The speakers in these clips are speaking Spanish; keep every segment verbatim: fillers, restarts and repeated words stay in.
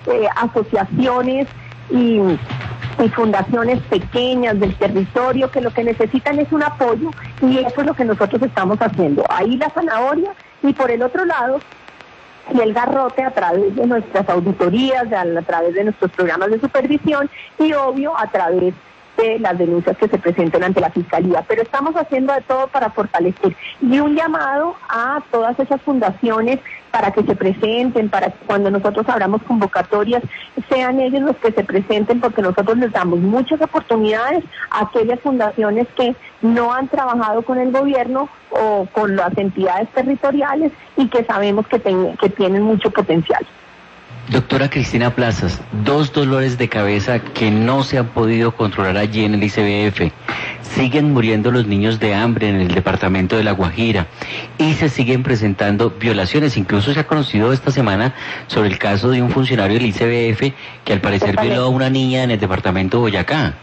eh, asociaciones y, y fundaciones pequeñas del territorio que lo que necesitan es un apoyo, y eso es lo que nosotros estamos haciendo. Ahí la zanahoria, y por el otro lado, y el garrote a través de nuestras auditorías, de, a través de nuestros programas de supervisión y obvio a través de las denuncias que se presenten ante la Fiscalía. Pero estamos haciendo de todo para fortalecer, y un llamado a todas esas fundaciones para que se presenten, para que cuando nosotros abramos convocatorias sean ellos los que se presenten, porque nosotros les damos muchas oportunidades a aquellas fundaciones que no han trabajado con el gobierno o con las entidades territoriales y que sabemos que, ten, que tienen mucho potencial. Doctora Cristina Plazas, dos dolores de cabeza que no se han podido controlar allí en el I C B F. Siguen muriendo los niños de hambre en el departamento de La Guajira y se siguen presentando violaciones. Incluso se ha conocido esta semana sobre el caso de un funcionario del I C B F que al parecer violó a una niña en el departamento de Boyacá.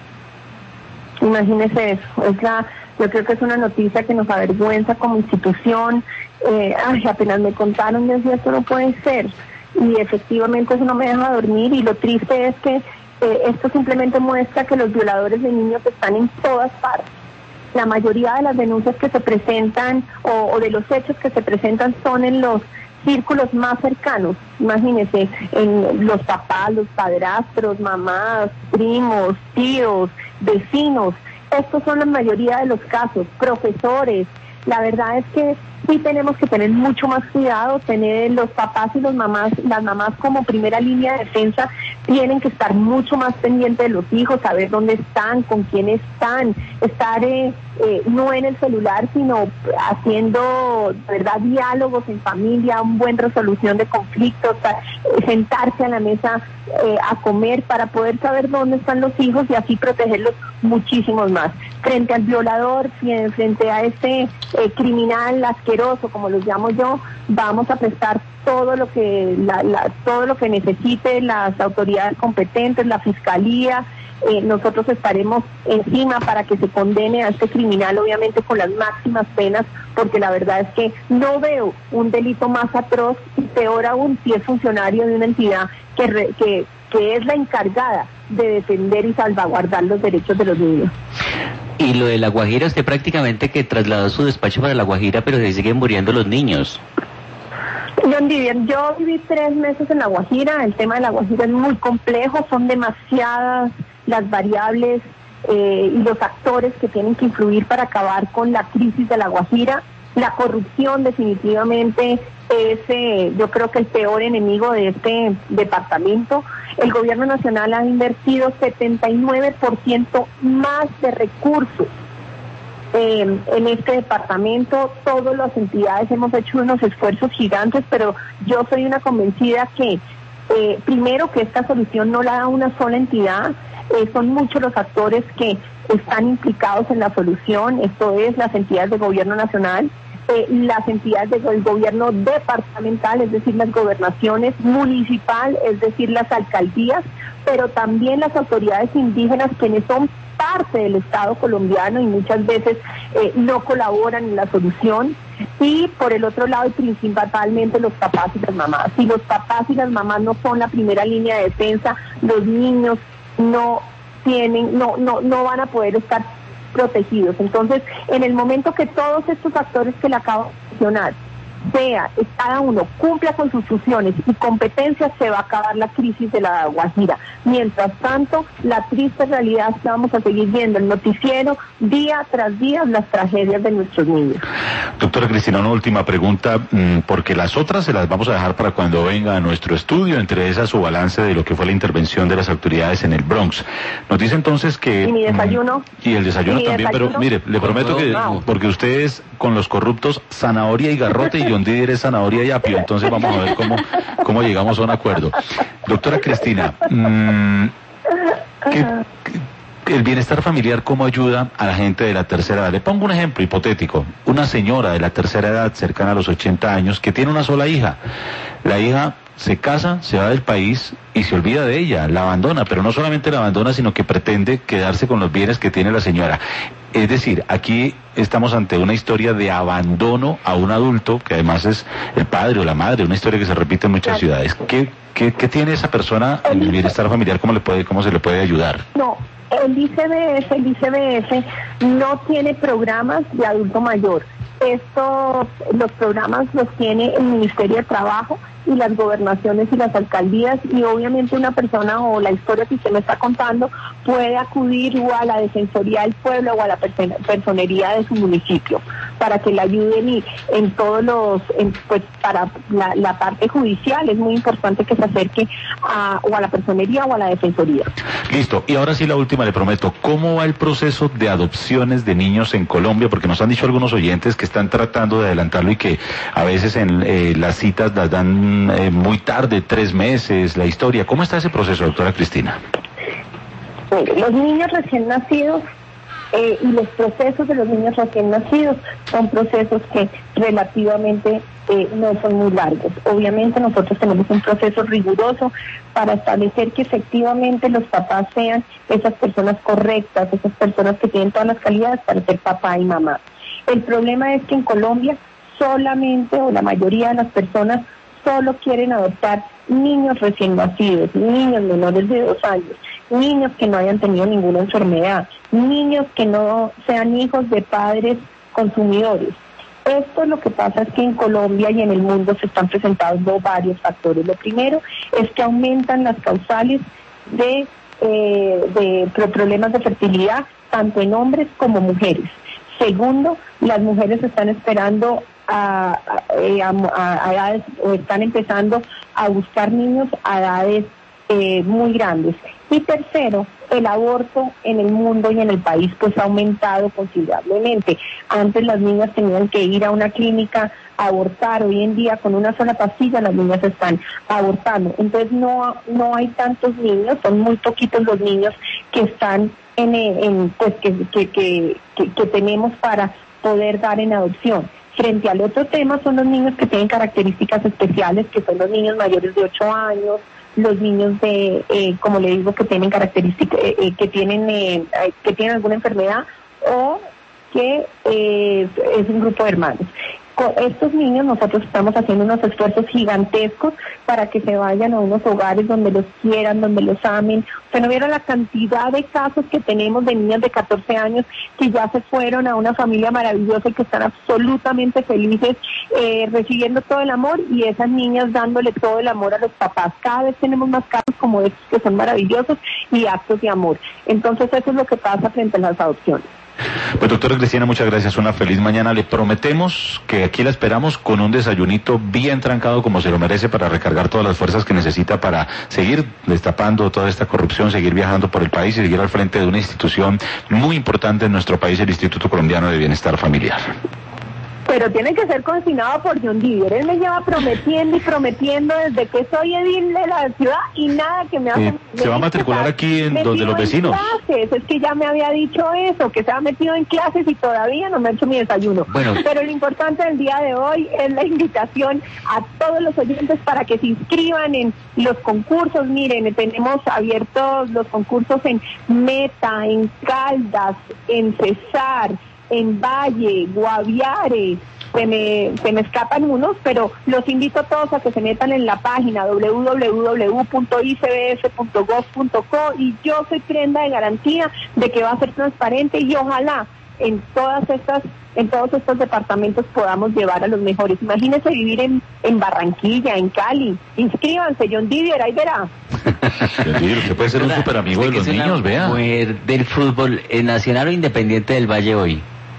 Imagínese eso. Es la, yo creo que es una noticia que nos avergüenza como institución. Eh, ay, apenas me contaron, decía, esto no puede ser. Y efectivamente eso no me deja dormir, y lo triste es que eh, esto simplemente muestra que los violadores de niños están en todas partes. La mayoría de las denuncias que se presentan o, o de los hechos que se presentan son en los círculos más cercanos. Imagínense, en los papás, los padrastros, mamás, primos, tíos, vecinos. Estos son la mayoría de los casos, profesores. La verdad es que sí tenemos que tener mucho más cuidado, tener los papás y los mamás, las mamás como primera línea de defensa tienen que estar mucho más pendientes de los hijos, saber dónde están, con quién están, estar eh, eh, no en el celular, sino haciendo, verdad, diálogos en familia, una buena resolución de conflictos, eh, sentarse a la mesa eh, a comer para poder saber dónde están los hijos y así protegerlos muchísimos más. Frente al violador, frente a este eh, criminal asqueroso, como los llamo yo, vamos a prestar todo lo que la, la, todo lo que necesite las autoridades competentes, la Fiscalía. Eh, nosotros estaremos encima para que se condene a este criminal, obviamente con las máximas penas, porque la verdad es que no veo un delito más atroz, y peor aún si es funcionario de una entidad que, re, que, que es la encargada de defender y salvaguardar los derechos de los niños. Y lo de La Guajira, usted prácticamente que trasladó su despacho para La Guajira, pero se siguen muriendo los niños. John Didier, yo viví tres meses en La Guajira. El tema de La Guajira es muy complejo, son demasiadas las variables eh, y los actores que tienen que influir para acabar con la crisis de La Guajira. La corrupción definitivamente es, eh, yo creo que el peor enemigo de este departamento. El gobierno nacional ha invertido setenta y nueve por ciento más de recursos eh, en este departamento. Todas las entidades hemos hecho unos esfuerzos gigantes, pero yo soy una convencida que eh, primero que esta solución no la da una sola entidad. Eh, son muchos los actores que están implicados en la solución, esto es las entidades del gobierno nacional, eh, las entidades del gobierno departamental, es decir, las gobernaciones, municipal, es decir, las alcaldías, pero también las autoridades indígenas, quienes son parte del Estado colombiano y muchas veces eh, no colaboran en la solución. Y por el otro lado, y principalmente los papás y las mamás. Si los papás y las mamás no son la primera línea de defensa, los niños no tienen, no, no, no van a poder estar protegidos. Entonces, en el momento que todos estos factores que le acabo de mencionar, sea, cada uno cumpla con sus funciones y competencias, se va a acabar la crisis de La Guajira. Mientras tanto, la triste realidad es que vamos a seguir viendo el noticiero día tras día las tragedias de nuestros niños. Doctora Cristina, una última pregunta, porque las otras se las vamos a dejar para cuando venga a nuestro estudio, entre esas su balance de lo que fue la intervención de las autoridades en el Bronx. Nos dice entonces que... Y mi desayuno. Y el desayuno y también, desayuno? Pero mire, le prometo que, porque ustedes con los corruptos, zanahoria y garrote, y John Didier es zanahoria y apio, entonces vamos a ver cómo, cómo llegamos a un acuerdo. Doctora Cristina, mmm, ¿qué, qué, el bienestar familiar, ¿cómo ayuda a la gente de la tercera edad? Le pongo un ejemplo hipotético. Una señora de la tercera edad, cercana a los ochenta años, que tiene una sola hija. La hija se casa, se va del país y se olvida de ella, la abandona, pero no solamente la abandona, sino que pretende quedarse con los bienes que tiene la señora. Es decir, aquí estamos ante una historia de abandono a un adulto, que además es el padre o la madre, una historia que se repite en muchas ciudades. ¿Qué, ¿Qué, qué tiene esa persona en el bienestar familiar? ¿Cómo le puede, cómo se le puede ayudar? No, el I C B F, el I C B F no tiene programas de adulto mayor. Estos, los programas los tiene el Ministerio de Trabajo y las gobernaciones y las alcaldías, y obviamente una persona, o la historia que usted me está contando, puede acudir o a la Defensoría del Pueblo o a la person- personería de su municipio para que le ayuden, y en todos los, en, pues para la, la parte judicial es muy importante que se acerque a, o a la personería o a la Defensoría. Listo, y ahora sí la última, le prometo, ¿cómo va el proceso de adopciones de niños en Colombia? Porque nos han dicho algunos oyentes que están tratando de adelantarlo y que a veces en eh, las citas las dan eh, muy tarde, tres meses, la historia. ¿Cómo está ese proceso, doctora Cristina? Los niños recién nacidos eh, y los procesos de los niños recién nacidos son procesos que relativamente eh, no son muy largos. Obviamente nosotros tenemos un proceso riguroso para establecer que efectivamente los papás sean esas personas correctas, esas personas que tienen todas las calidades para ser papá y mamá. El problema es que en Colombia solamente, o la mayoría de las personas, solo quieren adoptar niños recién nacidos, niños menores de dos años, niños que no hayan tenido ninguna enfermedad, niños que no sean hijos de padres consumidores. Esto lo que pasa es que en Colombia y en el mundo se están presentando varios factores. Lo primero es que aumentan las causales de, eh, de problemas de fertilidad, tanto en hombres como mujeres. Segundo, las mujeres están esperando a, a, a, a edades, o están empezando a buscar niños a edades eh, muy grandes. Y tercero, el aborto en el mundo y en el país pues ha aumentado considerablemente. Antes las niñas tenían que ir a una clínica a abortar. Hoy en día con una sola pastilla las niñas están abortando. Entonces no, no hay tantos niños, son muy poquitos los niños que están en, en pues que, que, que, que, que tenemos para poder dar en adopción. Frente al otro tema son los niños que tienen características especiales, que son los niños mayores de ocho años, los niños de, eh, como le digo, que tienen características, eh, eh, que tienen eh, que tienen alguna enfermedad, o que eh, es un grupo de hermanos. Con estos niños nosotros estamos haciendo unos esfuerzos gigantescos para que se vayan a unos hogares donde los quieran, donde los amen. O sea, no vieron la cantidad de casos que tenemos de niñas de catorce años que ya se fueron a una familia maravillosa y que están absolutamente felices, eh, recibiendo todo el amor, y esas niñas dándole todo el amor a los papás. Cada vez tenemos más casos como estos que son maravillosos y actos de amor. Entonces eso es lo que pasa frente a las adopciones. Pues doctora Cristina, muchas gracias, una feliz mañana. Le prometemos que aquí la esperamos con un desayunito bien trancado como se lo merece, para recargar todas las fuerzas que necesita para seguir destapando toda esta corrupción, seguir viajando por el país y seguir al frente de una institución muy importante en nuestro país, el Instituto Colombiano de Bienestar Familiar. Pero tiene que ser consignado por John Didier. Él me lleva prometiendo y prometiendo desde que soy edil de la ciudad, y nada que me hace... Eh, ¿Se va a matricular aquí en donde los vecinos? Clases. Es que ya me había dicho eso, que se ha metido en clases y todavía no me ha hecho mi desayuno. Bueno. Pero lo importante del día de hoy es la invitación a todos los oyentes para que se inscriban en los concursos. Miren, tenemos abiertos los concursos en Meta, en Caldas, en Cesar, en Valle, Guaviare, se me, se me escapan unos, pero los invito a todos a que se metan en la página doble u doble u doble u punto i c b f punto gov punto co, y yo soy prenda de garantía de que va a ser transparente, y ojalá en todas estas, en todos estos departamentos podamos llevar a los mejores. Imagínense vivir en, en Barranquilla, en Cali. Inscríbanse, John Didier, ahí verá. John Didier, usted puede ser un super amigo de los niños, vea. Mujer del fútbol, ¿eh, Nacional o Independiente del Valle hoy?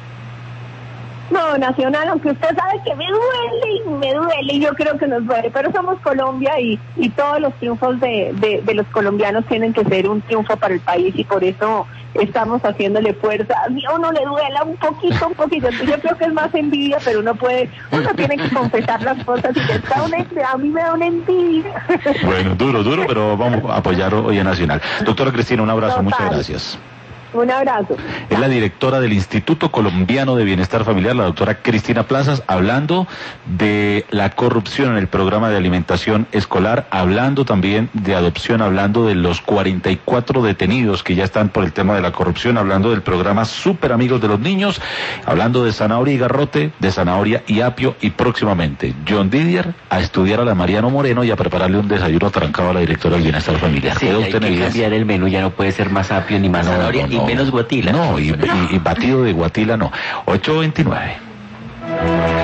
No, Nacional, aunque usted sabe que me duele y me duele, y yo creo que nos duele, pero somos Colombia, y, y todos los triunfos de, de, de los colombianos tienen que ser un triunfo para el país, y por eso estamos haciéndole fuerza. A uno le duela un poquito, un poquito, yo creo que es más envidia, pero uno puede, uno tiene que confesar las cosas, y que está una, a mí me da una envidia. Bueno, duro, duro, pero vamos a apoyar hoy a Nacional. Doctora Cristina, un abrazo, Total. Muchas gracias. Un abrazo. Es la directora del Instituto Colombiano de Bienestar Familiar, la doctora Cristina Plazas, hablando de la corrupción en el programa de alimentación escolar, hablando también de adopción, hablando de los cuarenta y cuatro detenidos que ya están por el tema de la corrupción, hablando del programa Super Amigos de los Niños, hablando de zanahoria y garrote, de zanahoria y apio, y próximamente John Didier a estudiar a la Mariano Moreno y a prepararle un desayuno atrancado a la directora del Bienestar Familiar. Sí, hay que cambiar el menú, ya no puede ser más apio ni más no, zanahoria, no, no. y menos guatila. No, y, y, y batido de guatila no. ocho veintinueve.